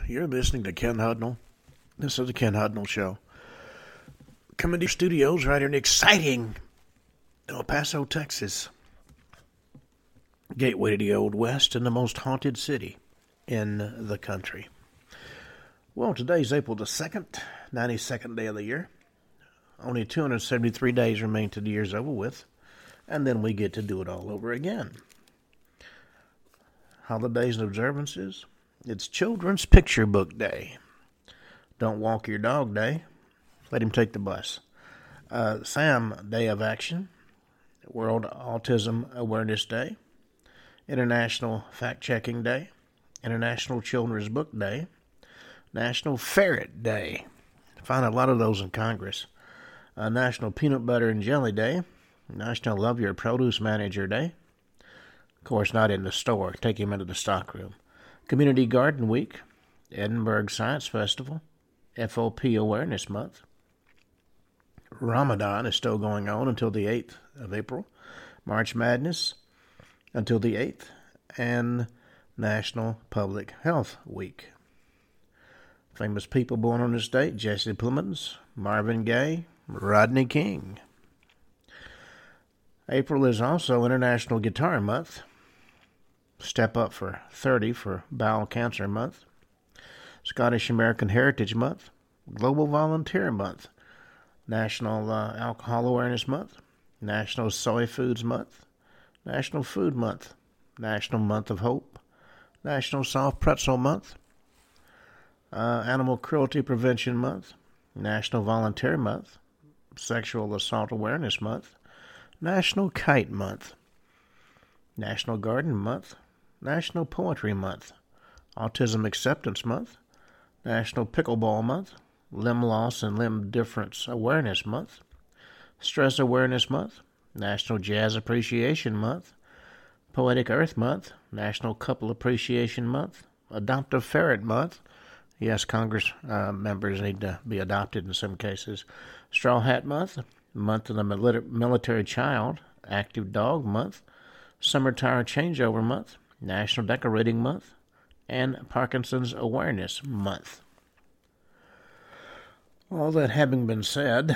You're listening to Ken Hudnall. This is the Ken Hudnall Show. Coming to your studios right here in exciting El Paso, Texas. Gateway to the Old West and the most haunted city in the country. Well, today's April the 2nd, 92nd day of the year. Only 273 days remain till the year's over with, and then we get to do it all over again. Holidays and observances. It's Children's Picture Book Day. Don't Walk Your Dog Day. Let him take the bus. SAM Day of Action. World Autism Awareness Day. International Fact-Checking Day. International Children's Book Day. National Ferret Day. Find a lot of those in Congress. National Peanut Butter and Jelly Day. National Love Your Produce Manager Day. Of course, not in the store. Take him into the stockroom. Community Garden Week. Edinburgh Science Festival. FOP Awareness Month. Ramadan is still going on until the 8th of April. March Madness until the 8th. And National Public Health Week. Famous people born on this date: Jesse Plemons, Marvin Gaye, Rodney King. April is also International Guitar Month. Step Up for 30 for Bowel Cancer Month. Scottish American Heritage Month. Global Volunteer Month. National Alcohol Awareness Month. National Soy Foods Month. National Food Month. National Month of Hope. National Soft Pretzel Month. Animal Cruelty Prevention Month. National Volunteer Month. Sexual Assault Awareness Month. National Kite Month. National Garden Month. National Poetry Month. Autism Acceptance Month. National Pickleball Month. Limb Loss and Limb Difference Awareness Month. Stress Awareness Month. National Jazz Appreciation Month. Poetic Earth Month. National Couple Appreciation Month. Adoptive Ferret Month. Yes, Congress members need to be adopted in some cases. Straw Hat Month. Month of the Military Child. Active Dog Month. Summer Tire Changeover Month. National Decorating Month. And Parkinson's Awareness Month. All that having been said,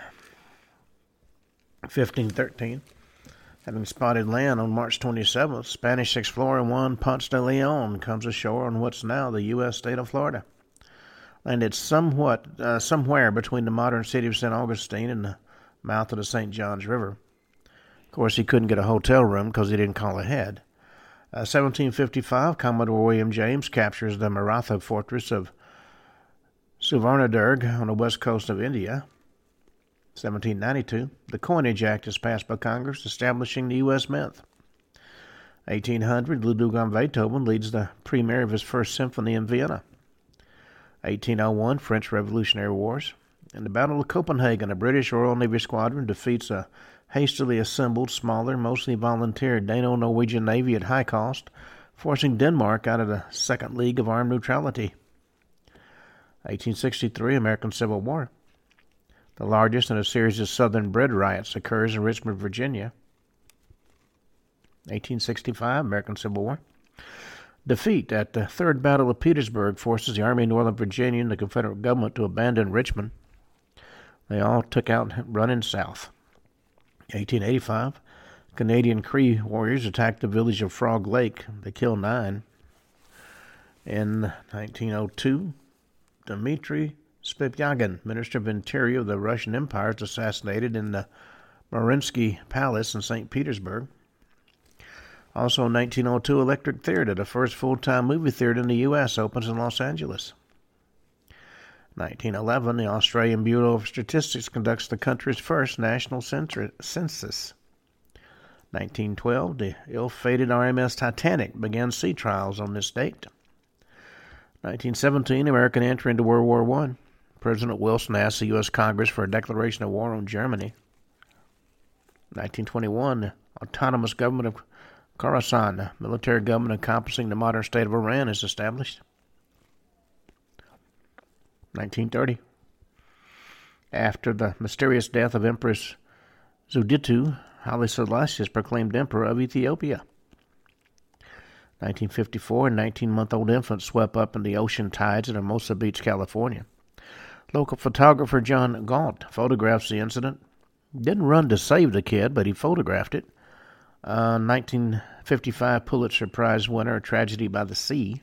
1513, having spotted land on March 27th, Spanish explorer Juan Ponce de Leon comes ashore on what's now the U.S. state of Florida. Landed somewhere between the modern city of St. Augustine and the mouth of the St. Johns River. Of course, he couldn't get a hotel room because he didn't call ahead. 1755, Commodore William James captures the Maratha fortress of Suvarnadurg on the west coast of India. 1792, the Coinage Act is passed by Congress, establishing the U.S. Mint. 1800, Ludwig van Beethoven leads the premiere of his first symphony in Vienna. 1801, French Revolutionary Wars. In the Battle of Copenhagen, a British Royal Navy squadron defeats a hastily assembled, smaller, mostly volunteer Dano-Norwegian Navy at high cost, forcing Denmark out of the Second League of Armed Neutrality. 1863, American Civil War. The largest in a series of Southern bread riots occurs in Richmond, Virginia. 1865, American Civil War. Defeat at the Third Battle of Petersburg forces the Army of Northern Virginia and the Confederate government to abandon Richmond. They all took out running south. 1885, Canadian Cree warriors attacked the village of Frog Lake. They killed 9. In 1902, Dmitry Spivagin, Minister of Interior of the Russian Empire, is assassinated in the Mariinsky Palace in St. Petersburg. Also in 1902, Electric Theater, the first full-time movie theater in the U.S., opens in Los Angeles. 1911, the Australian Bureau of Statistics conducts the country's first national census. 1912, the ill-fated RMS Titanic began sea trials on this date. 1917, American entry into World War I. President Wilson asked the U.S. Congress for a declaration of war on Germany. 1921, the autonomous government of Khorasan, a military government encompassing the modern state of Iran, is established. 1930. After the mysterious death of Empress Zuditu, Haile Selassie is proclaimed Emperor of Ethiopia. 1954, a 19-month-old infant swept up in the ocean tides at Hermosa Beach, California. Local photographer John Galt photographs the incident. Didn't run to save the kid, but he photographed it. 1955 Pulitzer Prize winner, A Tragedy by the Sea.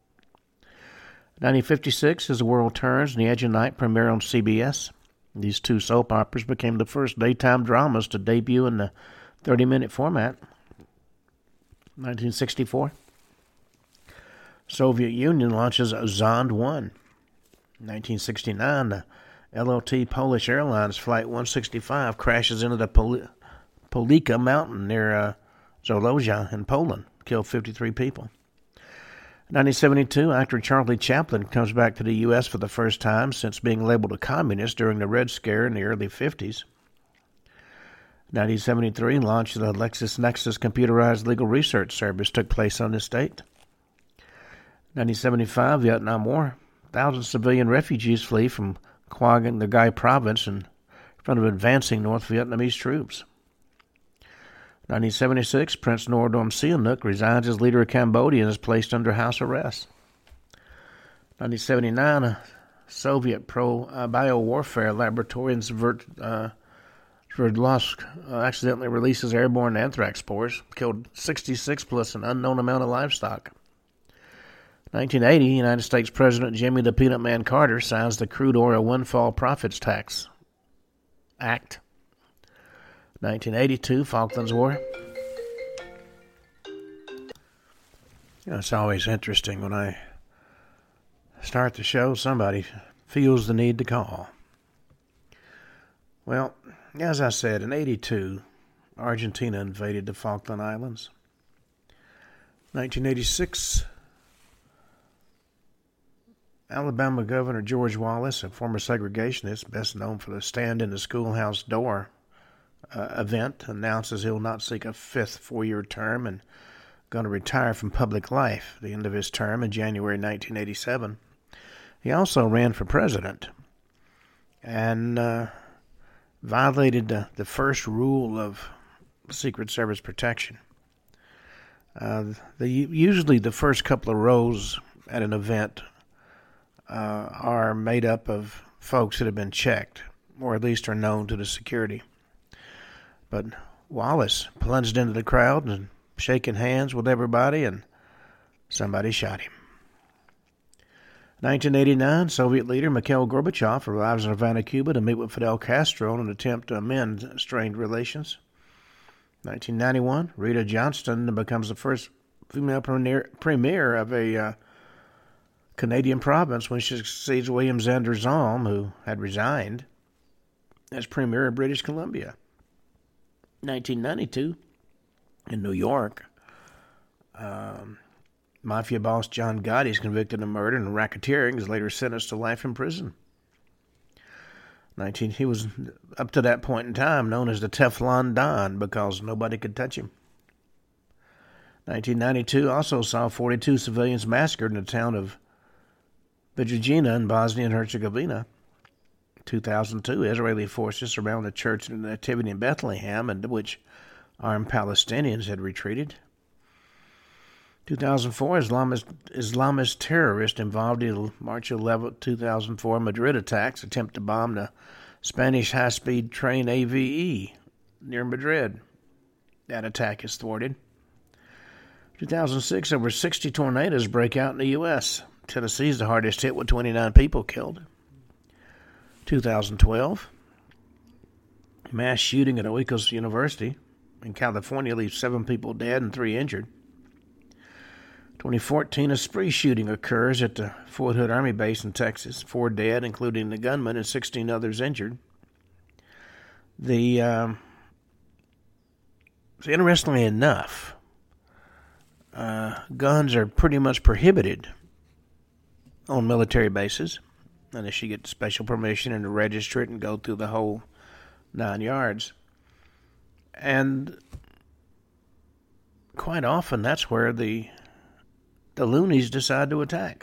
1956, As the World Turns and The Edge of Night premiere on CBS. These two soap operas became the first daytime dramas to debut in the 30-minute format. 1964, Soviet Union launches Zond 1. 1969, the LOT Polish Airlines Flight 165 crashes into the Polika Mountain near Zolozia in Poland, killed 53 people. 1972, actor Charlie Chaplin comes back to the U.S. for the first time since being labeled a communist during the Red Scare in the early 50s. 1973, launch of the LexisNexis computerized legal research service took place on this date. 1975, Vietnam War. Thousands of civilian refugees flee from Quang the Gai province in front of advancing North Vietnamese troops. 1976, Prince Norodom Sihanouk resigns as leader of Cambodia and is placed under house arrest. 1979, a Soviet biowarfare laboratory in Sverdlovsk accidentally releases airborne anthrax spores, killed 66 plus an unknown amount of livestock. 1980, United States President Jimmy the Peanut Man Carter signs the Crude Oil Windfall Profits Tax Act. 1982, Falklands War. It's always interesting when I start the show, somebody feels the need to call. Well, as I said, in 82, Argentina invaded the Falkland Islands. 1986, Alabama Governor George Wallace, a former segregationist, best known for the Stand in the Schoolhouse Door event, announces he'll not seek a fifth four-year term and going to retire from public life at the end of his term in January 1987. He also ran for president and violated the first rule of Secret Service protection. Usually the first couple of rows at an event are made up of folks that have been checked, or at least are known to the security. But Wallace plunged into the crowd and shaking hands with everybody, and somebody shot him. 1989, Soviet leader Mikhail Gorbachev arrives in Havana, Cuba to meet with Fidel Castro in an attempt to amend strained relations. 1991, Rita Johnston becomes the first female premier of a Canadian province when she succeeds William Xander Zalm, who had resigned, as premier of British Columbia. 1992, in New York, mafia boss John Gotti is convicted of murder and racketeering, is later sentenced to life in prison. He was, up to that point in time, known as the Teflon Don because nobody could touch him. 1992 also saw 42 civilians massacred in the town of Vijayina in Bosnia and Herzegovina. 2002, Israeli forces surrounded the Church of the Nativity in Bethlehem, into which armed Palestinians had retreated. 2004, Islamist terrorists involved in the March 11, 2004 Madrid attacks attempt to bomb the Spanish high-speed train AVE near Madrid. That attack is thwarted. 2006, over 60 tornadoes break out in the U.S. Tennessee is the hardest hit with 29 people killed. 2012, mass shooting at Oikos University in California leaves 7 people dead and 3 injured. 2014, a spree shooting occurs at the Fort Hood Army Base in Texas. 4 dead, including the gunman, and 16 others injured. Interestingly enough, guns are pretty much prohibited on military bases unless you get special permission and to register it and go through the whole 9 yards. And quite often that's where the loonies decide to attack.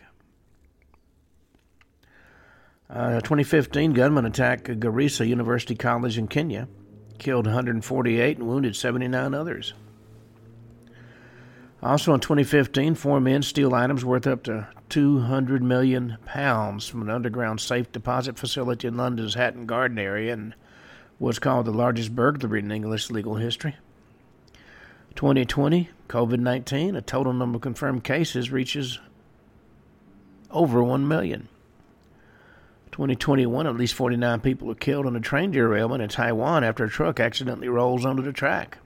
2015, gunmen attacked Garissa University College in Kenya, killed 148 and wounded 79 others. Also in 2015, four men steal items worth up to £200 million from an underground safe deposit facility in London's Hatton Garden area and was called the largest burglary in English legal history. 2020, COVID-19, a total number of confirmed cases reaches over 1 million. 2021, at least 49 people were killed in a train derailment in Taiwan after a truck accidentally rolls onto the track.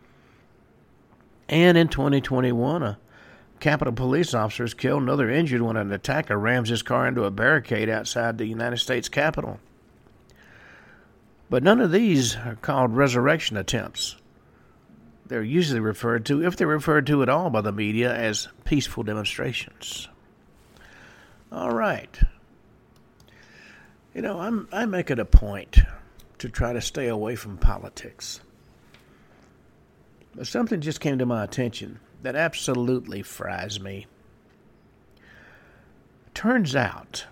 And in 2021, a Capitol police officer is killed and another injured when an attacker rams his car into a barricade outside the United States Capitol. But none of these are called resurrection attempts. They're usually referred to, if they're referred to at all by the media, as peaceful demonstrations. All right. You know, I make it a point to try to stay away from politics. But something just came to my attention that absolutely fries me. Turns out,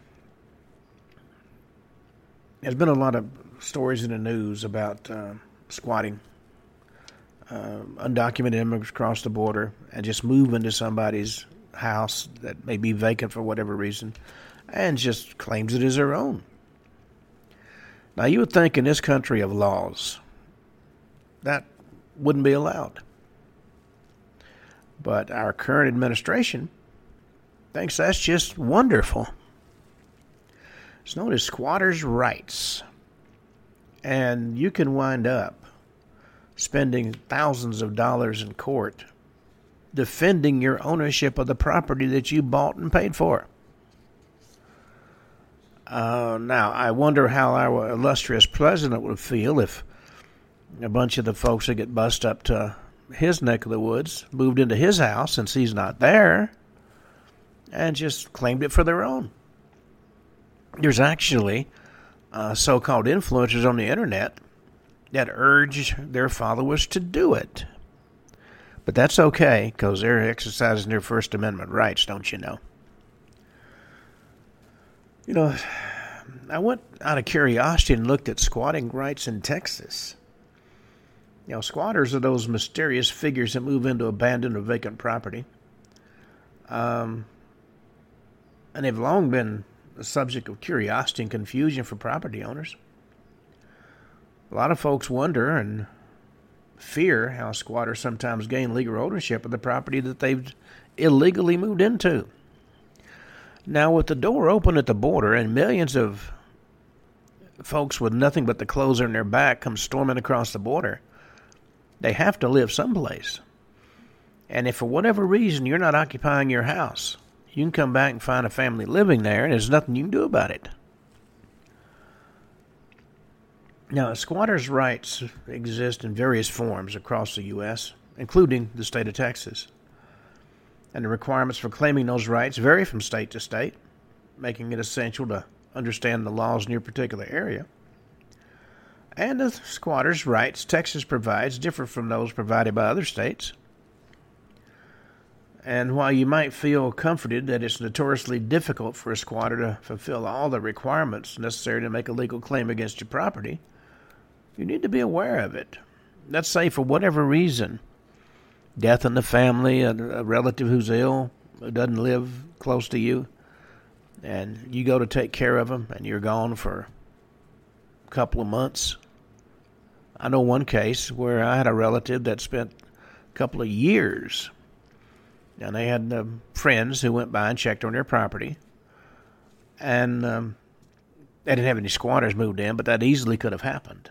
there's been a lot of stories in the news about squatting, undocumented immigrants cross the border and just move into somebody's house that may be vacant for whatever reason and just claims it as their own. Now, you would think in this country of laws, that wouldn't be allowed. But our current administration thinks that's just wonderful. It's known as squatters' rights. And you can wind up spending thousands of dollars in court defending your ownership of the property that you bought and paid for. Now, I wonder how our illustrious president would feel if a bunch of the folks that get bussed up to his neck of the woods moved into his house since he's not there and just claimed it for their own. There's actually so-called influencers on the internet that urge their followers to do it. But that's okay, because they're exercising their First Amendment rights, don't you know? You know, I went out of curiosity and looked at squatting rights in Texas. You know, squatters are those mysterious figures that move into abandoned or vacant property. And they've long been the subject of curiosity and confusion for property owners. A lot of folks wonder and fear how squatters sometimes gain legal ownership of the property that they've illegally moved into. Now, with the door open at the border and millions of folks with nothing but the clothes on their back come storming across the border, they have to live someplace. And if for whatever reason you're not occupying your house, you can come back and find a family living there, and there's nothing you can do about it. Now, squatters' rights exist in various forms across the U.S., including the state of Texas. And the requirements for claiming those rights vary from state to state, making it essential to understand the laws in your particular area. And the squatters' rights Texas provides differ from those provided by other states. And while you might feel comforted that it's notoriously difficult for a squatter to fulfill all the requirements necessary to make a legal claim against your property, you need to be aware of it. Let's say for whatever reason, death in the family, a relative who's ill, who doesn't live close to you, and you go to take care of them and you're gone for a couple of months. I know one case where I had a relative that spent a couple of years, and they had friends who went by and checked on their property, and they didn't have any squatters moved in, but that easily could have happened.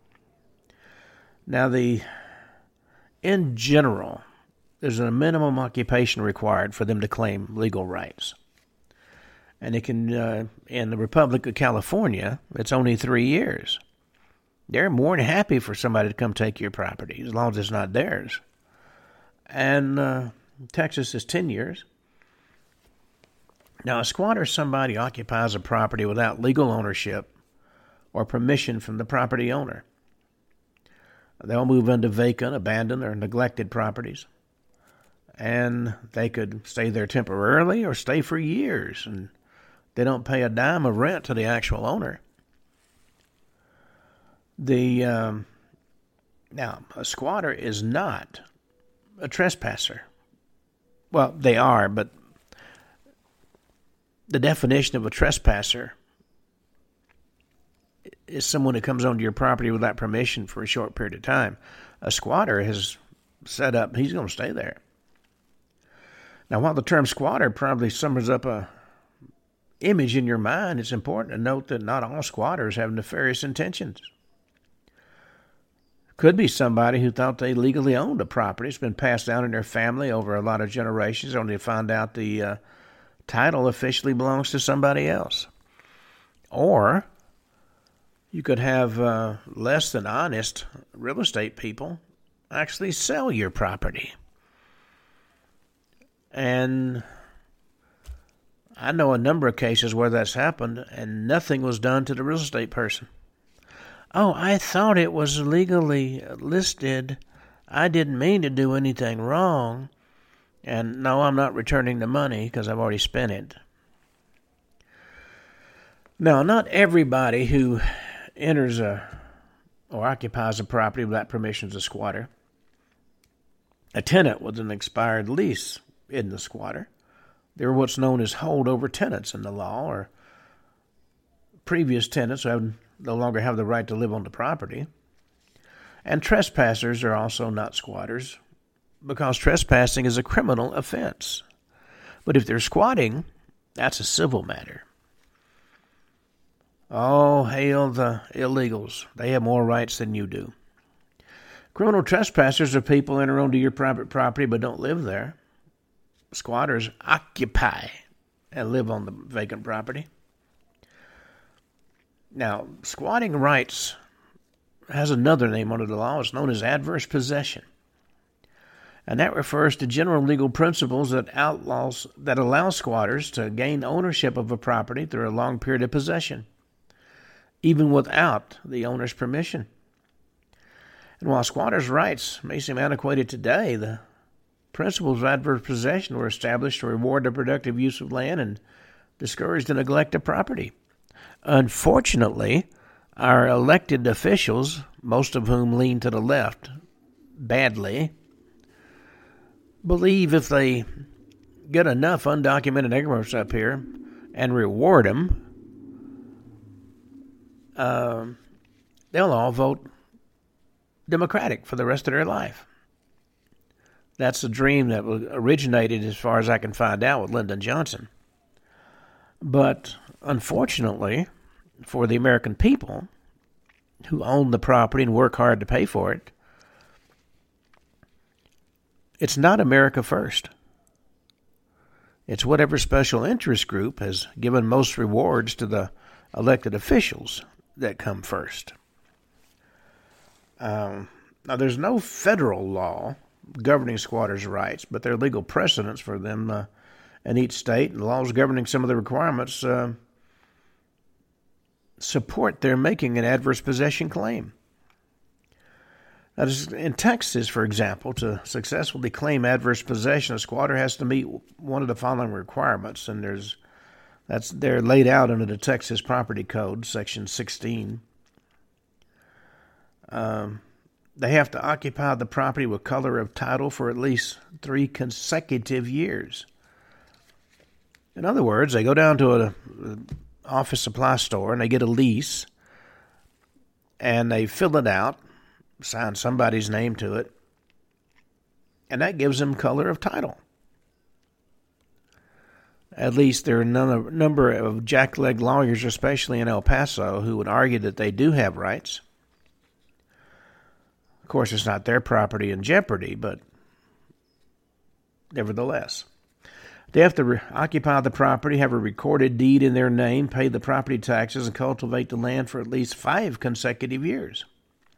Now, in general, there's a minimum occupation required for them to claim legal rights. And it can, in the Republic of California, it's only 3 years. They're more than happy for somebody to come take your property, as long as it's not theirs. And Texas is 10 years. Now, a squatter is somebody who occupies a property without legal ownership or permission from the property owner. They'll move into vacant, abandoned, or neglected properties. And they could stay there temporarily or stay for years, and they don't pay a dime of rent to the actual owner. Now, a squatter is not a trespasser. Well, they are, but the definition of a trespasser is someone who comes onto your property without permission for a short period of time. A squatter has set up, he's going to stay there. Now, while the term squatter probably sums up a image in your mind, it's important to note that not all squatters have nefarious intentions. Could be somebody who thought they legally owned a property. It's been passed down in their family over a lot of generations, only to find out the title officially belongs to somebody else. Or you could have less than honest real estate people actually sell your property. And I know a number of cases where that's happened and nothing was done to the real estate person. Oh, I thought it was legally listed. I didn't mean to do anything wrong. And no, I'm not returning the money because I've already spent it. Now, not everybody who enters or occupies a property without permission is a squatter. A tenant with an expired lease isn't a squatter. They're what's known as holdover tenants in the law, or previous tenants who no longer have the right to live on the property. And trespassers are also not squatters, because trespassing is a criminal offense. But if they're squatting, that's a civil matter. Oh, hail the illegals. They have more rights than you do. Criminal trespassers are people enter onto your private property but don't live there. Squatters occupy and live on the vacant property. Now, squatting rights has another name under the law. It's known as adverse possession. And that refers to general legal principles that allow squatters to gain ownership of a property through a long period of possession, even without the owner's permission. And while squatters' rights may seem antiquated today, the principles of adverse possession were established to reward the productive use of land and discourage the neglect of property. Unfortunately, our elected officials, most of whom lean to the left badly, believe if they get enough undocumented immigrants up here and reward them, they'll all vote Democratic for the rest of their life. That's a dream that originated, as far as I can find out, with Lyndon Johnson. But unfortunately, for the American people who own the property and work hard to pay for it, it's not America first. It's whatever special interest group has given most rewards to the elected officials that come first. Now, there's no federal law governing squatters' rights, but there are legal precedents for them in each state, and laws governing some of the requirements support their making an adverse possession claim. Now, in Texas, for example, to successfully claim adverse possession, a squatter has to meet one of the following requirements, and they're laid out under the Texas Property Code, Section 16. They have to occupy the property with color of title for at least 3 consecutive years. In other words, they go down to an office supply store and they get a lease and they fill it out, sign somebody's name to it, and that gives them color of title. At least there are a number of jackleg lawyers, especially in El Paso, who would argue that they do have rights. Of course, it's not their property in jeopardy, but nevertheless. They have to occupy the property, have a recorded deed in their name, pay the property taxes, and cultivate the land for at least 5 consecutive years.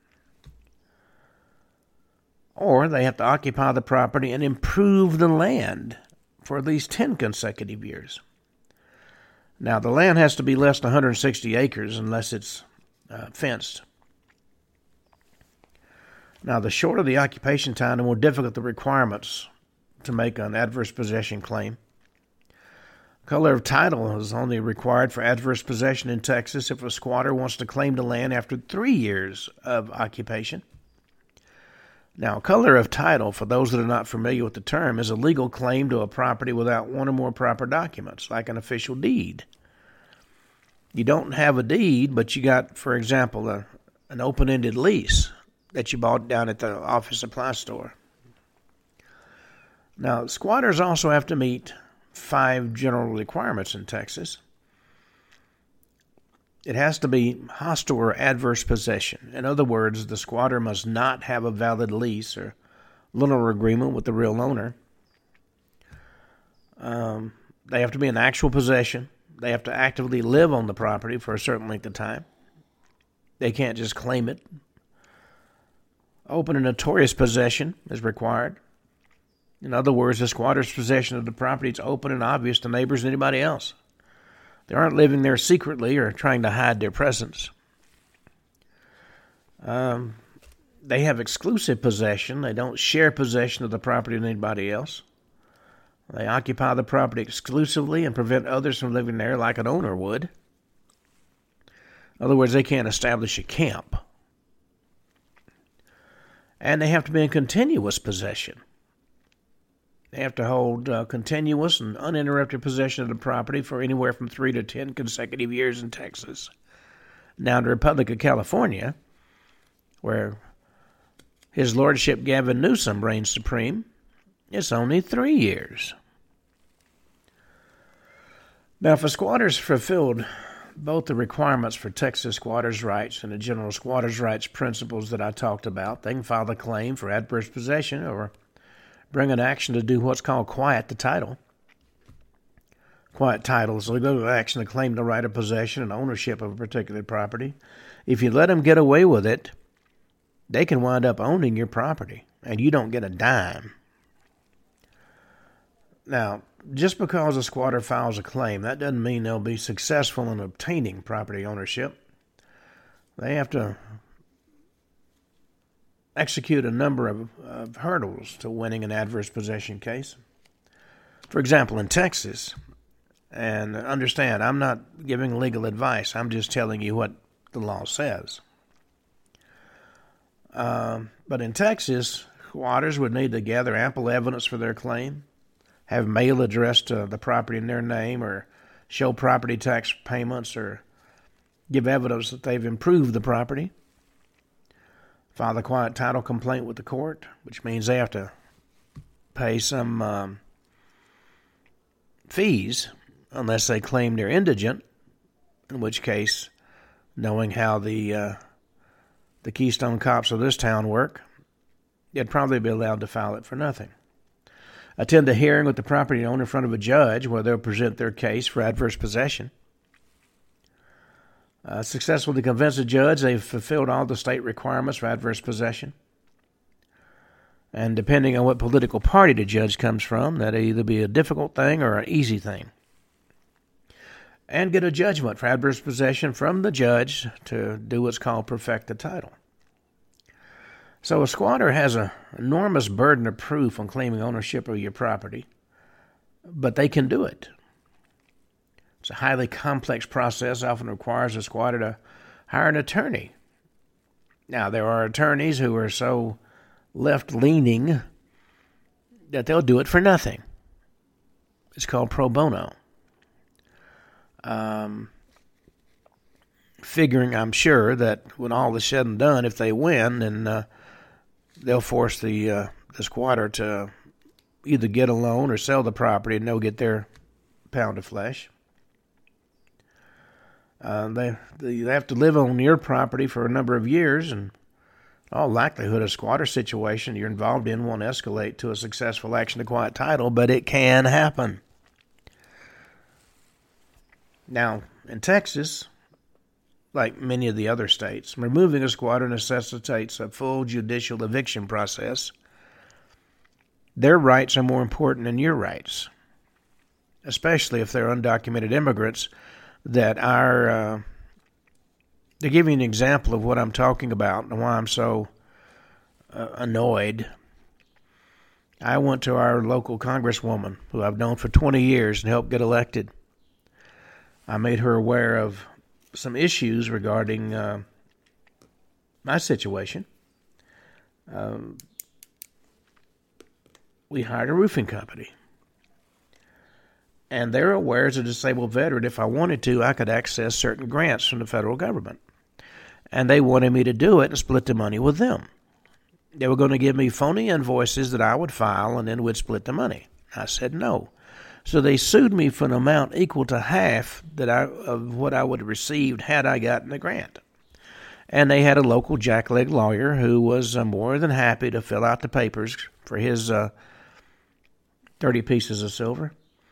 Or they have to occupy the property and improve the land for at least 10 consecutive years. Now, the land has to be less than 160 acres unless it's fenced. Now, the shorter the occupation time, the more difficult the requirements to make an adverse possession claim. Color of title is only required for adverse possession in Texas if a squatter wants to claim the land after 3 years of occupation. Now, color of title, for those that are not familiar with the term, is a legal claim to a property without one or more proper documents, like an official deed. You don't have a deed, but you got, for example, an open-ended lease that you bought down at the office supply store. Now, squatters also have to meet 5 general requirements in Texas. It has to be hostile or adverse possession. In other words, the squatter must not have a valid lease or literal agreement with the real owner. They have to be in actual possession. They have to actively live on the property for a certain length of time. They can't just claim it. Open and notorious possession is required. In other words, the squatter's possession of the property is open and obvious to neighbors and anybody else. They aren't living there secretly or trying to hide their presence. They have exclusive possession. They don't share possession of the property with anybody else. They occupy the property exclusively and prevent others from living there like an owner would. In other words, they can't establish a camp. And they have to be in continuous possession. They have to hold continuous and uninterrupted possession of the property for anywhere from 3 to 10 consecutive years in Texas. Now, in the Republic of California, where His Lordship Gavin Newsom reigns supreme, it's only 3 years. Now, if a squatter's fulfilled both the requirements for Texas squatters' rights and the general squatters' rights principles that I talked about, they can file a claim for adverse possession or bring an action to do what's called quiet the title. Quiet title is a legal action to claim the right of possession and ownership of a particular property. If you let them get away with it, they can wind up owning your property, and you don't get a dime. Now, just because a squatter files a claim, that doesn't mean they'll be successful in obtaining property ownership. They have to execute a number of hurdles to winning an adverse possession case. For example, in Texas, and understand, I'm not giving legal advice. I'm just telling you what the law says. But in Texas, squatters would need to gather ample evidence for their claim, have mail addressed to the property in their name, or show property tax payments, or give evidence that they've improved the property, file a quiet title complaint with the court, which means they have to pay some fees unless they claim they're indigent, in which case, knowing how the Keystone Cops of this town work, they'd probably be allowed to file it for nothing. Attend a hearing with the property owner in front of a judge where they'll present their case for adverse possession. Successfully convince a judge they've fulfilled all the state requirements for adverse possession. And depending on what political party the judge comes from, that'll either be a difficult thing or an easy thing. And get a judgment for adverse possession from the judge to do what's called perfect the title. So a squatter has an enormous burden of proof on claiming ownership of your property, but they can do it. It's a highly complex process, often requires a squatter to hire an attorney. Now, there are attorneys who are so left-leaning that they'll do it for nothing. It's called pro bono. Figuring, I'm sure, that when all is said and done, if they win, then they'll force the squatter to either get a loan or sell the property, and they'll get their pound of flesh. They have to live on your property for a number of years, and all likelihood a squatter situation you're involved in won't escalate to a successful action to quiet title, but it can happen. Now, in Texas, like many of the other states, removing a squatter necessitates a full judicial eviction process. Their rights are more important than your rights, especially if they're undocumented immigrants that are... to give you an example of what I'm talking about and why I'm so annoyed, I went to our local congresswoman, who I've known for 20 years and helped get elected. I made her aware of some issues regarding my situation. we hired a roofing company. And they're aware as a disabled veteran, if I wanted to, I could access certain grants from the federal government. And they wanted me to do it and split the money with them. They were going to give me phony invoices that I would file and then we'd split the money. I said no. So they sued me for an amount equal to half of what I would have received had I gotten the grant. And they had a local jackleg lawyer who was more than happy to fill out the papers for his 30 pieces of silver.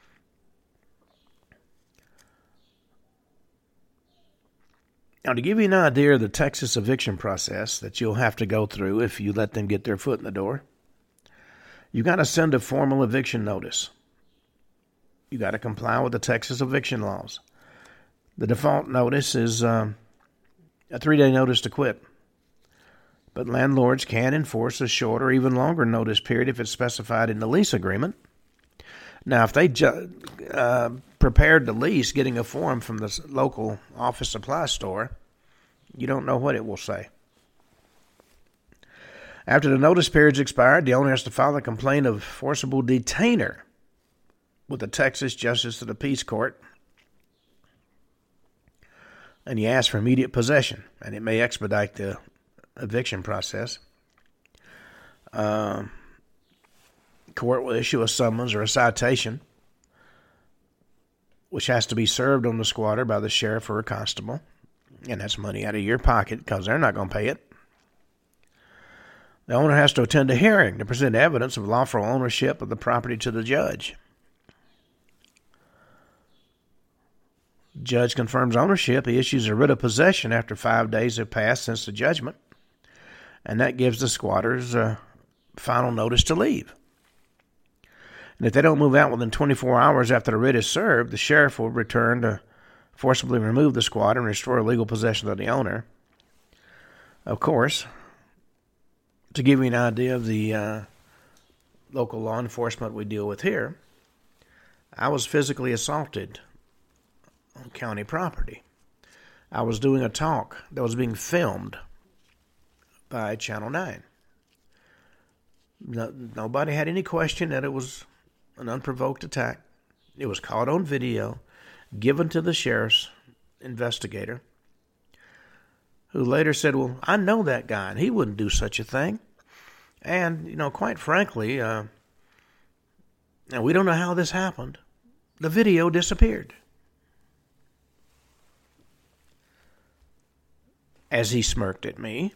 Now, to give you an idea of the Texas eviction process that you'll have to go through if you let them get their foot in the door, you got to send a formal eviction notice. You got to comply with the Texas eviction laws. The default notice is a 3-day notice to quit. But landlords can enforce a short or even longer notice period if it's specified in the lease agreement. Now, if they prepared the lease, getting a form from the local office supply store, you don't know what it will say. After the notice period's expired, the owner has to file a complaint of forcible detainer with the Texas Justice of the Peace Court, and he asks for immediate possession, and it may expedite the eviction process. Court will issue a summons or a citation, which has to be served on the squatter by the sheriff or a constable, and that's money out of your pocket because they're not going to pay it. The owner has to attend a hearing to present evidence of lawful ownership of the property to the judge. Judge confirms ownership. He issues a writ of possession after 5 days have passed since the judgment, and that gives the squatters a final notice to leave. And if they don't move out within 24 hours after the writ is served, the sheriff will return to forcibly remove the squatter and restore legal possession of the owner. Of course, to give you an idea of the local law enforcement we deal with here, I was physically assaulted on county property. I was doing a talk that was being filmed by Channel 9. Nobody had any question that it was an unprovoked attack. It was caught on video, given to the sheriff's investigator, who later said, well, I know that guy, and he wouldn't do such a thing. And, quite frankly, and we don't know how this happened. The video disappeared. As he smirked at me.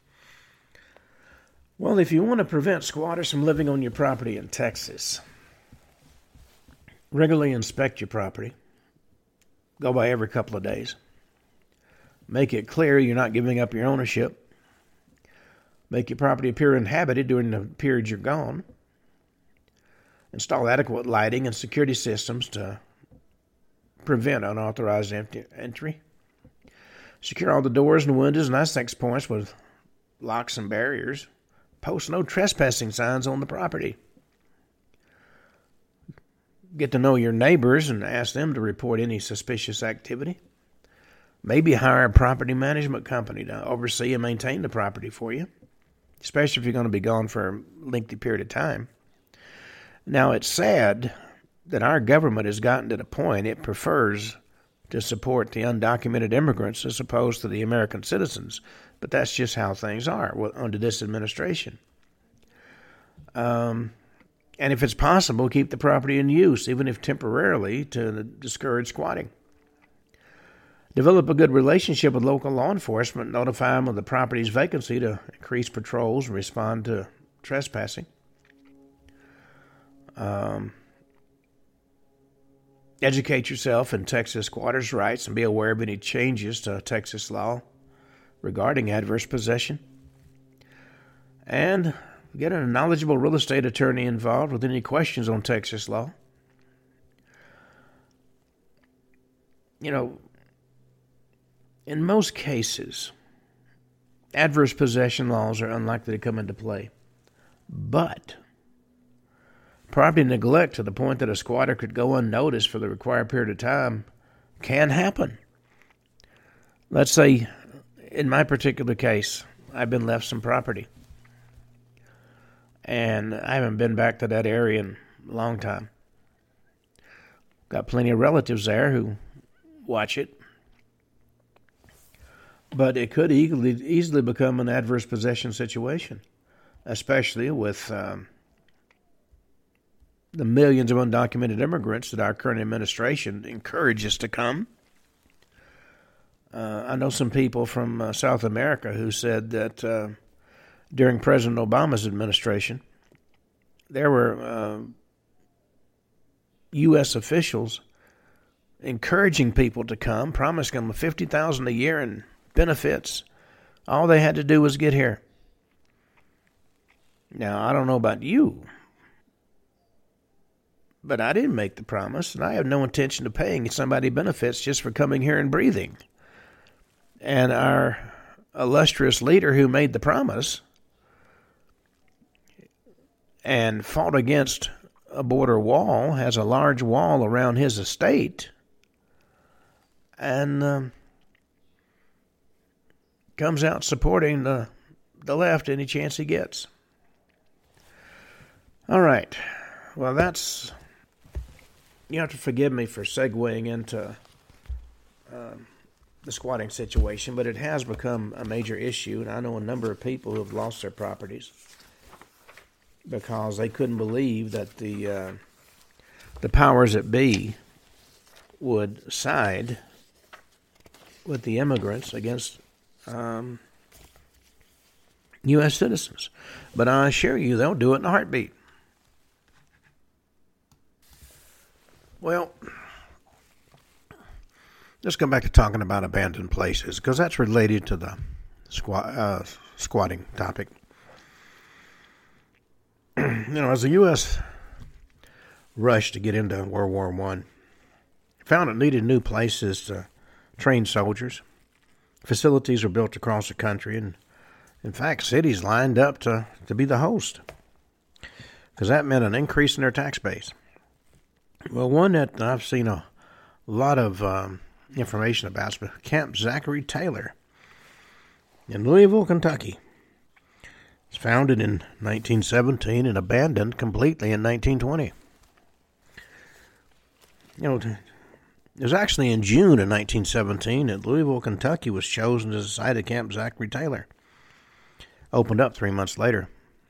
Well, if you want to prevent squatters from living on your property in Texas, regularly inspect your property. Go by every couple of days. Make it clear you're not giving up your ownership. Make your property appear inhabited during the period you're gone. Install adequate lighting and security systems to prevent unauthorized entry. Secure all the doors and windows and access points with locks and barriers. Post no trespassing signs on the property. Get to know your neighbors and ask them to report any suspicious activity. Maybe hire a property management company to oversee and maintain the property for you, especially if you're going to be gone for a lengthy period of time. Now, it's sad that our government has gotten to the point it prefers to support the undocumented immigrants as opposed to the American citizens, but that's just how things are under this administration. And if it's possible, keep the property in use, even if temporarily, to discourage squatting. Develop a good relationship with local law enforcement. Notify them of the property's vacancy to increase patrols and respond to trespassing. Educate yourself in Texas squatters' rights and be aware of any changes to Texas law regarding adverse possession. And get a knowledgeable real estate attorney involved with any questions on Texas law. In most cases, adverse possession laws are unlikely to come into play. But property neglect to the point that a squatter could go unnoticed for the required period of time can happen. Let's say, in my particular case, I've been left some property. And I haven't been back to that area in a long time. Got plenty of relatives there who watch it. But it could easily become an adverse possession situation, especially with the millions of undocumented immigrants that our current administration encourages to come. I know some people from South America who said that during President Obama's administration, there were U.S. officials encouraging people to come, promising them $50,000 a year in benefits. All they had to do was get here. Now, I don't know about you, but I didn't make the promise, and I have no intention of paying somebody benefits just for coming here and breathing. And our illustrious leader who made the promise and fought against a border wall has a large wall around his estate and comes out supporting the left any chance he gets. All right. Well, that's... You have to forgive me for segueing into the squatting situation, but it has become a major issue, and I know a number of people who have lost their properties because they couldn't believe that the powers that be would side with the immigrants against U.S. citizens. But I assure you, they'll do it in a heartbeat. Well, let's come back to talking about abandoned places, because that's related to the squatting topic. As the U.S. rushed to get into World War I, found it needed new places to train soldiers. Facilities were built across the country, and in fact, cities lined up to be the host, because that meant an increase in their tax base. Well, one that I've seen a lot of information about is Camp Zachary Taylor in Louisville, Kentucky. It's founded in 1917 and abandoned completely in 1920. It was actually in June of 1917 that Louisville, Kentucky was chosen as the site of Camp Zachary Taylor. Opened up 3 months later.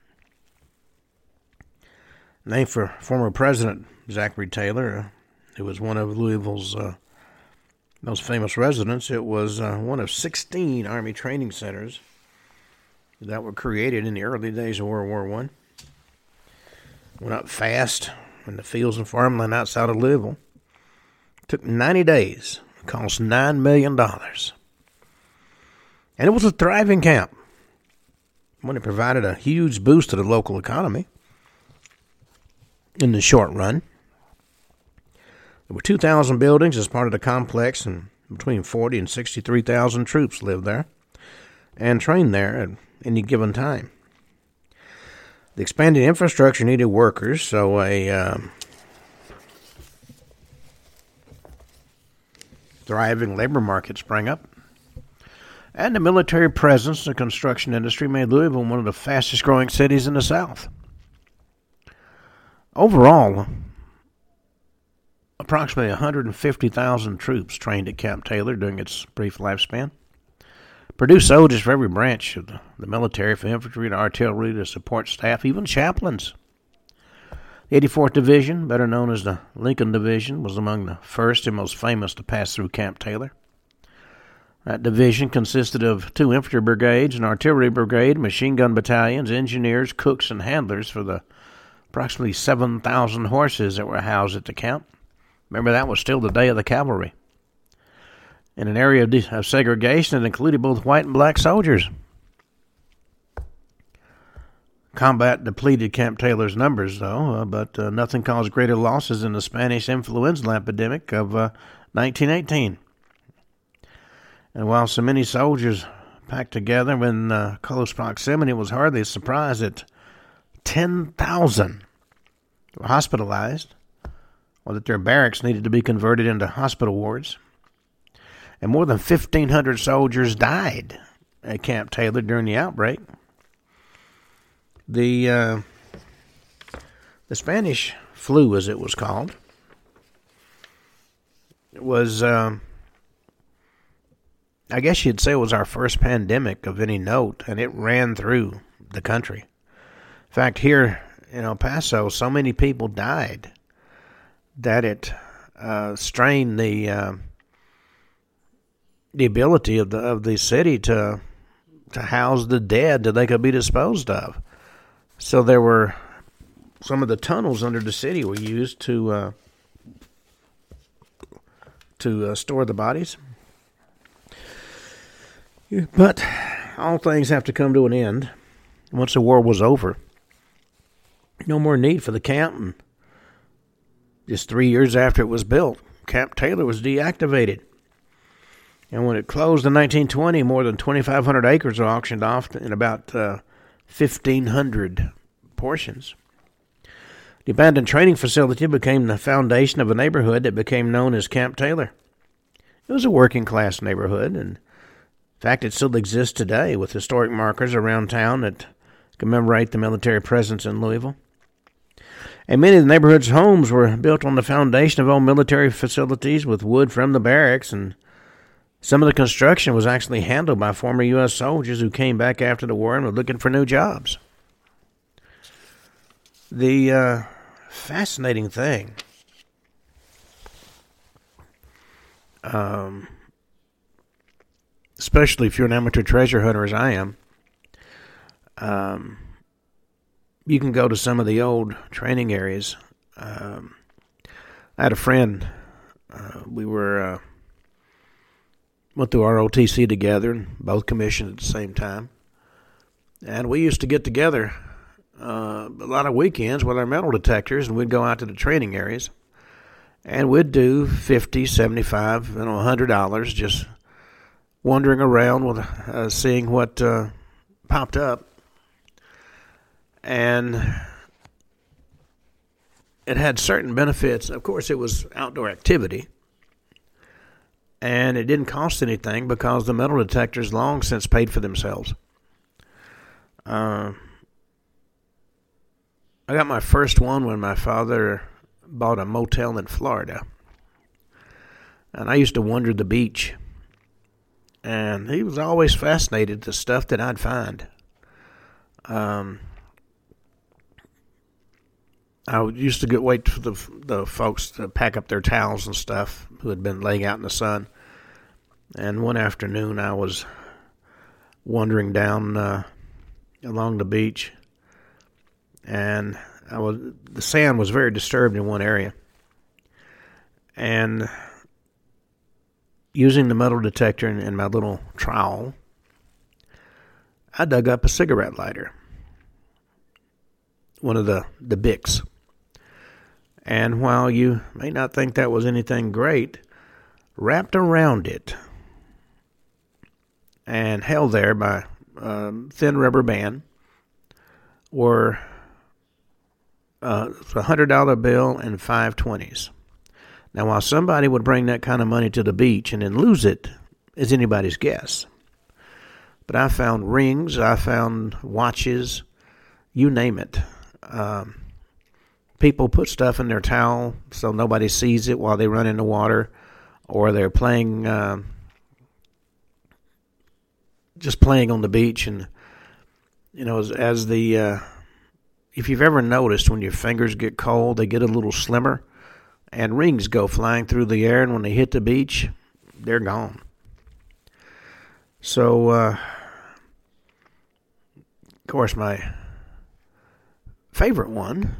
Named for former President Zachary Taylor, who was one of Louisville's most famous residents. It was one of 16 Army training centers that were created in the early days of World War I. Went up fast in the fields and farmland outside of Louisville. Took 90 days. It cost $9 million. And it was a thriving camp. When it provided a huge boost to the local economy in the short run. There were 2,000 buildings as part of the complex, and between 40 and 63,000 troops lived there and trained there at any given time. The expanded infrastructure needed workers, so a thriving labor market sprang up. And the military presence in the construction industry made Louisville one of the fastest growing cities in the South. Overall, approximately 150,000 troops trained at Camp Taylor during its brief lifespan. Produced soldiers for every branch of the military, from infantry to artillery to support staff, even chaplains. The 84th Division, better known as the Lincoln Division, was among the first and most famous to pass through Camp Taylor. That division consisted of 2 infantry brigades, an artillery brigade, machine gun battalions, engineers, cooks, and handlers for the approximately 7,000 horses that were housed at the camp. Remember, that was still the day of the cavalry. In an area of segregation that included both white and black soldiers. Combat depleted Camp Taylor's numbers, though, but nothing caused greater losses than the Spanish influenza epidemic of 1918. And while so many soldiers packed together in close proximity, it was hardly a surprise that 10,000 were hospitalized, or that their barracks needed to be converted into hospital wards. And more than 1,500 soldiers died at Camp Taylor during the outbreak. The The Spanish flu, as it was called, was, I guess you'd say it was our first pandemic of any note, and it ran through the country. In fact, here in El Paso, so many people died that it strained the ability of the city to house the dead that they could be disposed of. So there were some of the tunnels under the city were used to store the bodies. But all things have to come to an end. Once the war was over, no more need for the camp. And just 3 years after it was built, Camp Taylor was deactivated. And when it closed in 1920, more than 2,500 acres were auctioned off in about 1,500 portions. The abandoned training facility became the foundation of a neighborhood that became known as Camp Taylor. It was a working-class neighborhood, and in fact, it still exists today with historic markers around town that commemorate the military presence in Louisville. And many of the neighborhood's homes were built on the foundation of old military facilities with wood from the barracks, and some of the construction was actually handled by former U.S. soldiers who came back after the war and were looking for new jobs. The fascinating thing especially if you're an amateur treasure hunter as I am, you can go to some of the old training areas. I had a friend, we went through ROTC together, and both commissioned at the same time. And we used to get together a lot of weekends with our metal detectors, and we'd go out to the training areas. And we'd do $50, $75, $100 just wandering around with seeing what popped up. And it had certain benefits. Of course, it was outdoor activity. And it didn't cost anything because the metal detectors long since paid for themselves. I got my first one when my father bought a motel in Florida. And I used to wander the beach. And he was always fascinated with the stuff that I'd find. I used to wait for the folks to pack up their towels and stuff who had been laying out in the sun. And one afternoon I was wandering down along the beach, and the sand was very disturbed in one area. And using the metal detector in my little trowel, I dug up a cigarette lighter, one of the Bics. And while you may not think that was anything great, wrapped around it and held there by a thin rubber band were a $100 bill and 5 20s. Now, while somebody would bring that kind of money to the beach and then lose it is anybody's guess. But I found rings, I found watches, you name it. People put stuff in their towel so nobody sees it while they run in the water, or they're playing, just playing on the beach. And, you know, as the, if you've ever noticed when your fingers get cold, they get a little slimmer, and rings go flying through the air, and when they hit the beach, they're gone. So, of course, my favorite one,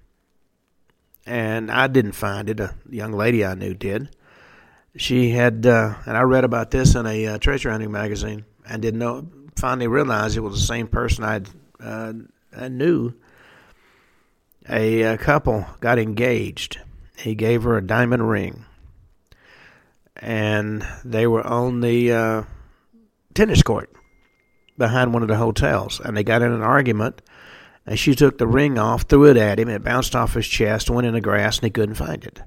and I didn't find it, a young lady I knew did. She had, and I read about this in a treasure hunting magazine, and didn't know, finally realized it was the same person I knew. A couple got engaged. He gave her a diamond ring, and they were on the tennis court behind one of the hotels, and they got in an argument, and she took the ring off, threw it at him, it bounced off his chest, went in the grass, and he couldn't find it.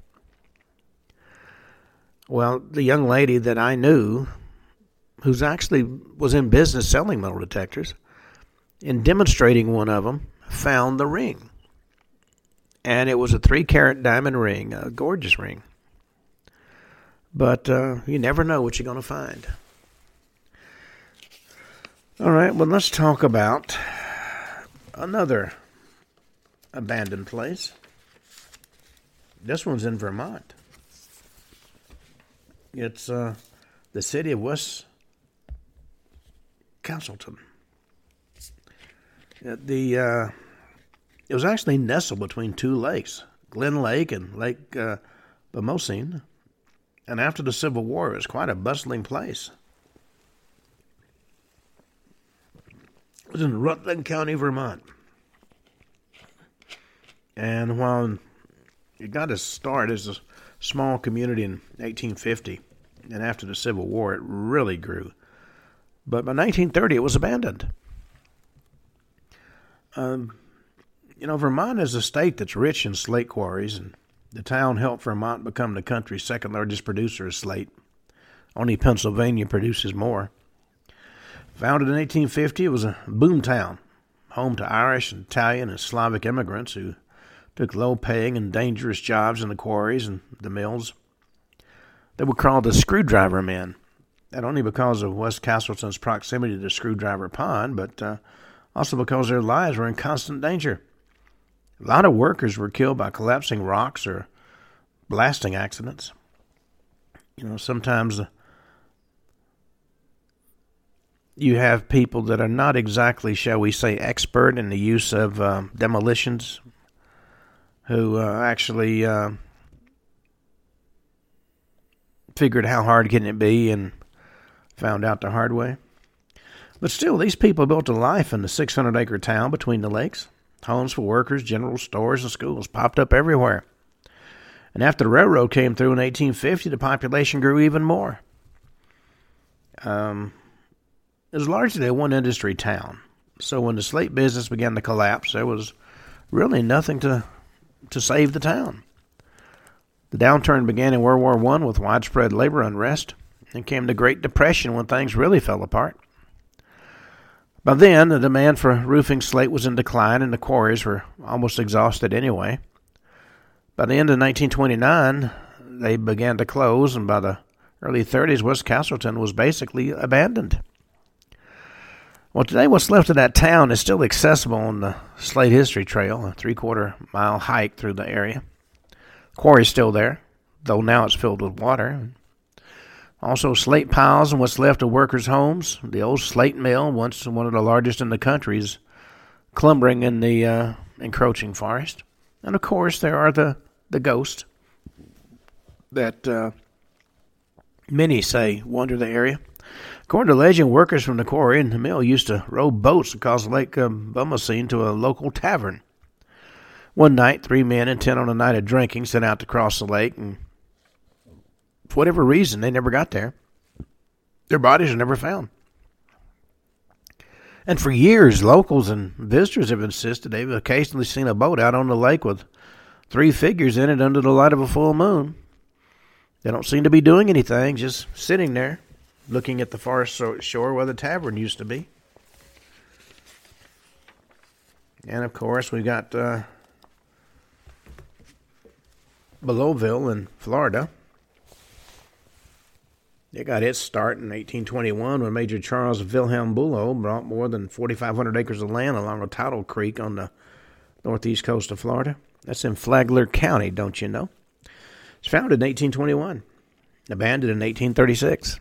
Well, the young lady that I knew, who's actually was in business selling metal detectors, in demonstrating one of them, found the ring. and it was a 3-carat diamond ring, a gorgeous ring. But you never know what you're going to find. All right, well, let's talk about another abandoned place. This one's in Vermont. It's the city of West Castleton. It was actually nestled between two lakes, Glen Lake and Lake Bomoseen. And after the Civil War, it was quite a bustling place. It was in Rutland County, Vermont. And while it got its start as a small community in 1850, and after the Civil War, it really grew. But by 1930, it was abandoned. Vermont is a state that's rich in slate quarries, and the town helped Vermont become the country's second largest producer of slate. Only Pennsylvania produces more. Founded in 1850, it was a boom town, home to Irish, Italian, and Slavic immigrants who took low-paying and dangerous jobs in the quarries and the mills. They were called the Screwdriver Men, not only because of West Castleton's proximity to Screwdriver Pond, but also because their lives were in constant danger. A lot of workers were killed by collapsing rocks or blasting accidents. Sometimes you have people that are not exactly, shall we say, expert in the use of demolitions, who actually figured how hard can it be and found out the hard way. But still, these people built a life in the 600-acre town between the lakes. Homes for workers, general stores, and schools popped up everywhere. And after the railroad came through in 1850, the population grew even more. It was largely a one-industry town. So when the slate business began to collapse, there was really nothing to save the town. The downturn began in World War I with widespread labor unrest, and came the Great Depression when things really fell apart. By then, the demand for roofing slate was in decline, and the quarries were almost exhausted anyway. By the end of 1929, they began to close, and by the early 30s, West Castleton was basically abandoned. Well, today what's left of that town is still accessible on the Slate History Trail, a 3/4-mile hike through the area. The quarry's still there, though now it's filled with water. Also, slate piles and what's left of workers' homes. The old slate mill, once one of the largest in the country, is clumbering in the encroaching forest. And, of course, there are the ghosts that many say wander the area. According to legend, workers from the quarry and the mill used to row boats across Lake Bomoseen to a local tavern. One night, 3 men intent on a night of drinking set out to cross the lake, and for whatever reason, they never got there. Their bodies were never found. And for years, locals and visitors have insisted they've occasionally seen a boat out on the lake with 3 figures in it under the light of a full moon. They don't seem to be doing anything, just sitting there, looking at the far shore where the tavern used to be. And, of course, we got Belleville in Florida. It got its start in 1821 when Major Charles Wilhelm Bülow brought more than 4,500 acres of land along a tidal creek on the northeast coast of Florida. That's in Flagler County, don't you know? It's founded in 1821, abandoned in 1836.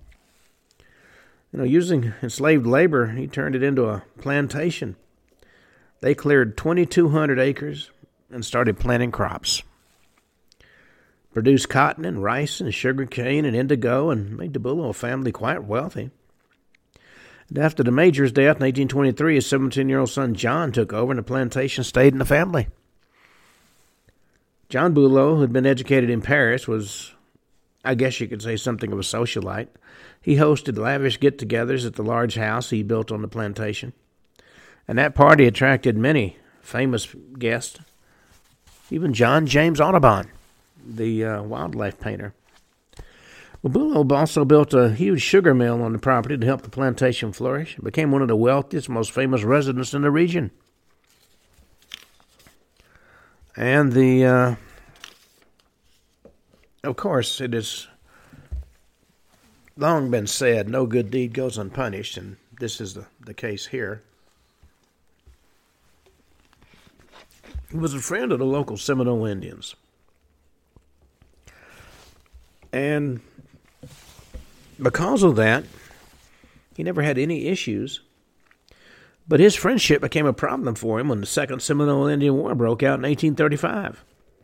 Using enslaved labor, he turned it into a plantation. They cleared 2,200 acres and started planting crops. Produced cotton and rice and sugar cane and indigo, and made the Bülow family quite wealthy. And after the major's death in 1823, his 17-year-old son John took over, and the plantation stayed in the family. John Bülow, who had been educated in Paris, was, I guess you could say, something of a socialite. He hosted lavish get-togethers at the large house he built on the plantation. And that party attracted many famous guests, even John James Audubon, the wildlife painter. Well, Bülow also built a huge sugar mill on the property to help the plantation flourish. It became one of the wealthiest, most famous residents in the region. And of course, it has long been said, no good deed goes unpunished, and this is the case here. He was a friend of the local Seminole Indians. And because of that, he never had any issues. But his friendship became a problem for him when the Second Seminole Indian War broke out in 1835.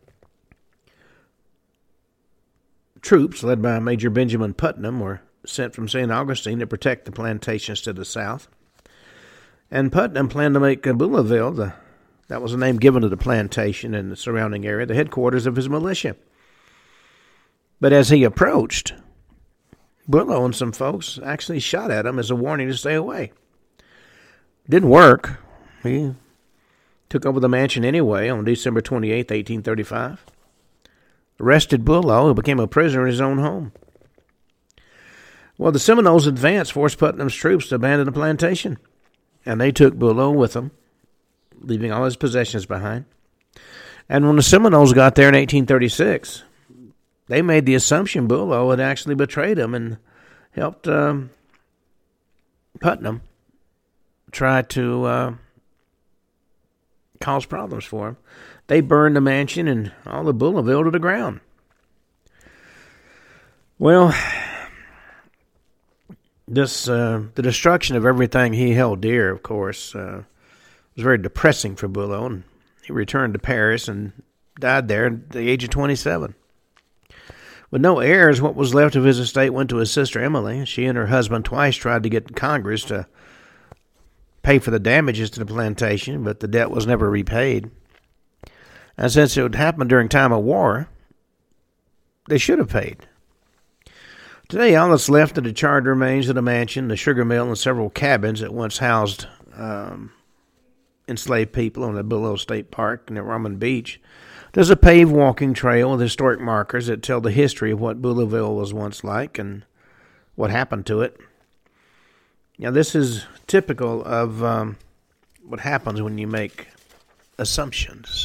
Troops, led by Major Benjamin Putnam, were sent from St. Augustine to protect the plantations to the south. And Putnam planned to make Beulaville, that was the name given to the plantation and the surrounding area, the headquarters of his militia. But as he approached, Buelow and some folks actually shot at him as a warning to stay away. Didn't work. He took over the mansion anyway on December 28, 1835. Arrested Buelow, who became a prisoner in his own home. Well, the Seminoles' advance forced Putnam's troops to abandon the plantation, and they took Buelow with them, leaving all his possessions behind. And when the Seminoles got there in 1836, they made the assumption Buelow had actually betrayed him and helped Putnam try to cause problems for him. They burned the mansion and all of Beulaville to the ground. Well, the destruction of everything he held dear, of course, was very depressing for Buelow, and he returned to Paris and died there at the age of 27. With no heirs, what was left of his estate went to his sister Emily. She and her husband twice tried to get Congress to pay for the damages to the plantation, but the debt was never repaid. And since it would happen during time of war, they should have paid. Today, all that's left of the charred remains of the mansion, the sugar mill, and several cabins that once housed enslaved people on the Buelow State Park near Roman Beach. There's a paved walking trail with historic markers that tell the history of what Beulaville was once like and what happened to it. Now, this is typical of what happens when you make assumptions.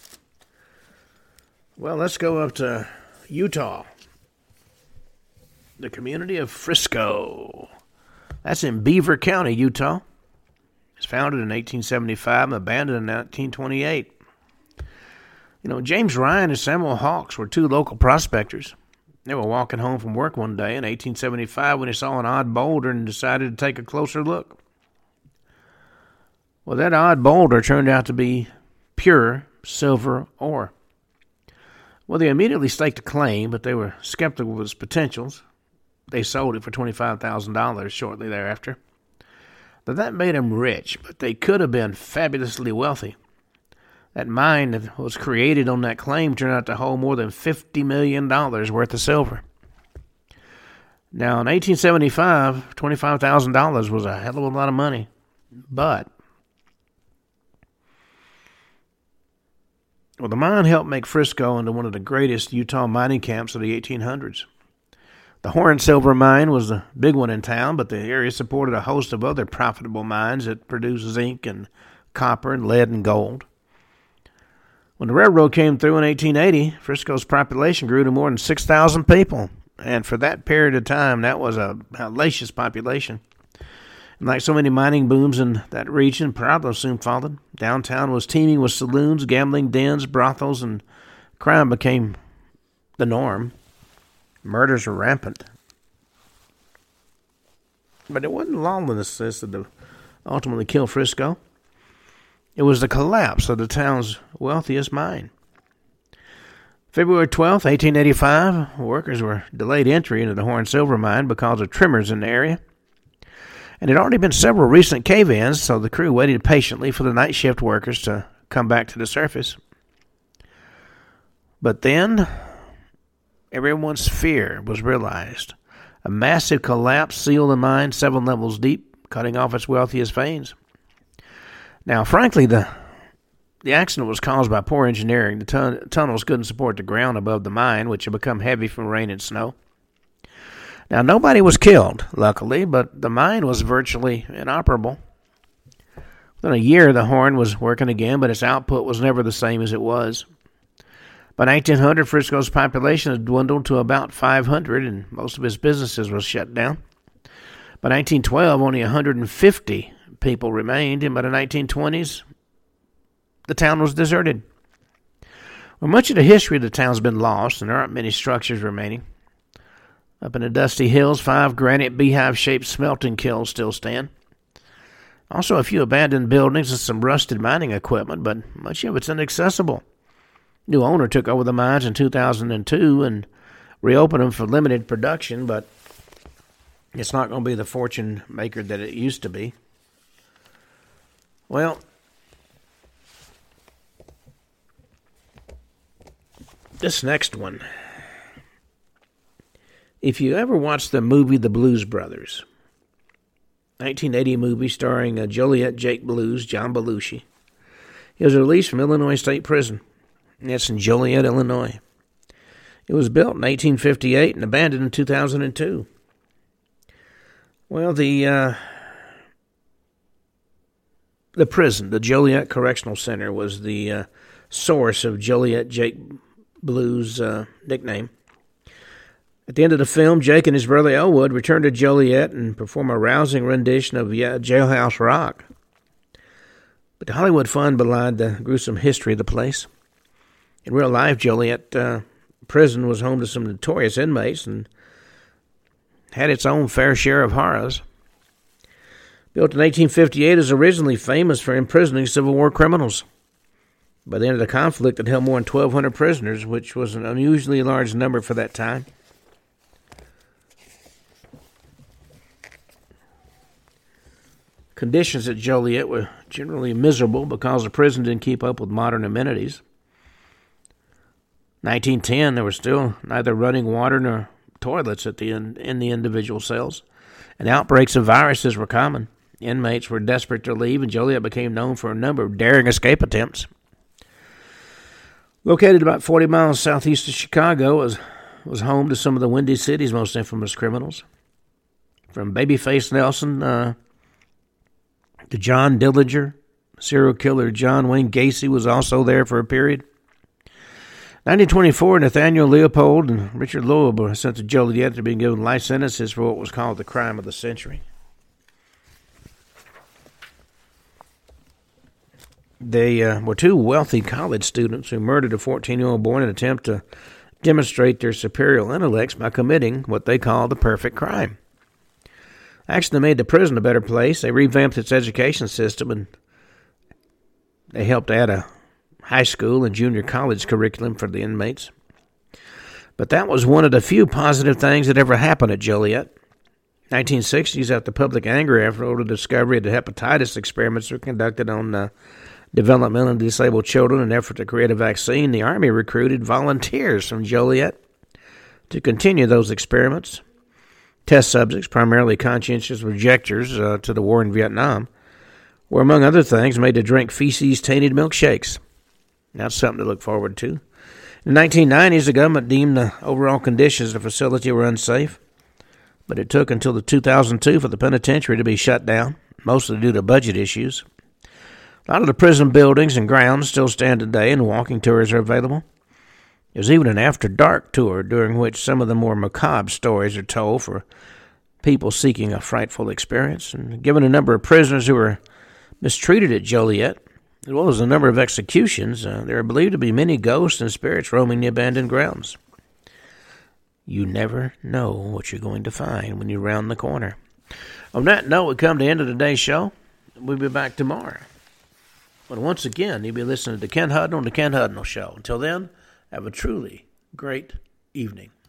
Well, let's go up to Utah. The community of Frisco. That's in Beaver County, Utah. It's founded in 1875 and abandoned in 1928. You know, James Ryan and Samuel Hawks were two local prospectors. They were walking home from work one day in 1875 when they saw an odd boulder and decided to take a closer look. Well, that odd boulder turned out to be pure silver ore. Well, they immediately staked a claim, but they were skeptical of its potentials. They sold it for $25,000 shortly thereafter. But that made them rich, but they could have been fabulously wealthy. That mine that was created on that claim turned out to hold more than $50 million worth of silver. Now, in 1875, $25,000 was a hell of a lot of money. But, well, the mine helped make Frisco into one of the greatest Utah mining camps of the 1800s. The Horn Silver Mine was the big one in town, but the area supported a host of other profitable mines that produced zinc and copper and lead and gold. When the railroad came through in 1880, Frisco's population grew to more than 6,000 people. And for that period of time, that was a hellacious population. And like so many mining booms in that region, problems soon followed. Downtown was teeming with saloons, gambling dens, brothels, and crime became the norm. Murders were rampant. But it wasn't lawlessness that ultimately killed Frisco. It was the collapse of the town's wealthiest mine. February 12, 1885, workers were delayed entry into the Horn Silver Mine because of tremors in the area. And there had already been several recent cave-ins, so the crew waited patiently for the night shift workers to come back to the surface. But then, everyone's fear was realized. A massive collapse sealed the mine 7 levels deep, cutting off its wealthiest veins. Now, frankly, the accident was caused by poor engineering. The tunnels couldn't support the ground above the mine, which had become heavy from rain and snow. Now, nobody was killed, luckily, but the mine was virtually inoperable. Within a year, the Horn was working again, but its output was never the same as it was. By 1900, Frisco's population had dwindled to about 500, and most of its businesses were shut down. By 1912, only 150 people remained, and by the 1920s, the town was deserted. Well, much of the history of the town's been lost, and there aren't many structures remaining. Up in the dusty hills, 5 granite beehive-shaped smelting kilns still stand. Also, a few abandoned buildings and some rusted mining equipment, but much of it's inaccessible. New owner took over the mines in 2002 and reopened them for limited production, but it's not going to be the fortune maker that it used to be. Well, this next one. If you ever watched the movie The Blues Brothers, 1980 movie starring Joliet Jake Blues, John Belushi, he was released from Illinois State Prison. That's in Joliet, Illinois. It was built in 1858 and abandoned in 2002. Well, the prison, the Joliet Correctional Center, was the source of Joliet Jake Blues' nickname. At the end of the film, Jake and his brother Elwood return to Joliet and perform a rousing rendition of Jailhouse Rock. But the Hollywood fun belied the gruesome history of the place. In real life, Joliet prison was home to some notorious inmates and had its own fair share of horrors. Built in 1858, it was originally famous for imprisoning Civil War criminals. By the end of the conflict, it held more than 1,200 prisoners, which was an unusually large number for that time. Conditions at Joliet were generally miserable because the prison didn't keep up with modern amenities. 1910, there was still neither running water nor toilets in the individual cells, and outbreaks of viruses were common. Inmates were desperate to leave, and Joliet became known for a number of daring escape attempts. Located about 40 miles southeast of Chicago, was home to some of the Windy City's most infamous criminals. From Babyface Nelson to John Dillinger, serial killer John Wayne Gacy was also there for a period. 1924, Nathaniel Leopold and Richard Loeb were sent to Joliet to be given life sentences for what was called the crime of the century. They were 2 wealthy college students who murdered a 14-year-old boy in an attempt to demonstrate their superior intellects by committing what they called the perfect crime. Actually, they made the prison a better place. They revamped its education system, and they helped add a high school and junior college curriculum for the inmates. But that was one of the few positive things that ever happened at Joliet. 1960s, after public anger after the discovery of the hepatitis experiments were conducted on developmentally disabled children in an effort to create a vaccine, the Army recruited volunteers from Joliet to continue those experiments. Test subjects, primarily conscientious objectors to the war in Vietnam, were, among other things, made to drink feces-tainted milkshakes. That's something to look forward to. In the 1990s, the government deemed the overall conditions of the facility were unsafe, but it took until 2002 for the penitentiary to be shut down, mostly due to budget issues. A lot of the prison buildings and grounds still stand today, and walking tours are available. There's even an after-dark tour during which some of the more macabre stories are told for people seeking a frightful experience. And given the number of prisoners who were mistreated at Joliet, as well as the number of executions, there are believed to be many ghosts and spirits roaming the abandoned grounds. You never know what you're going to find when you round the corner. On that note, we come to the end of today's show. We'll be back tomorrow. But once again, you'll be listening to Ken Hudnall on The Ken Hudnall Show. Until then, have a truly great evening.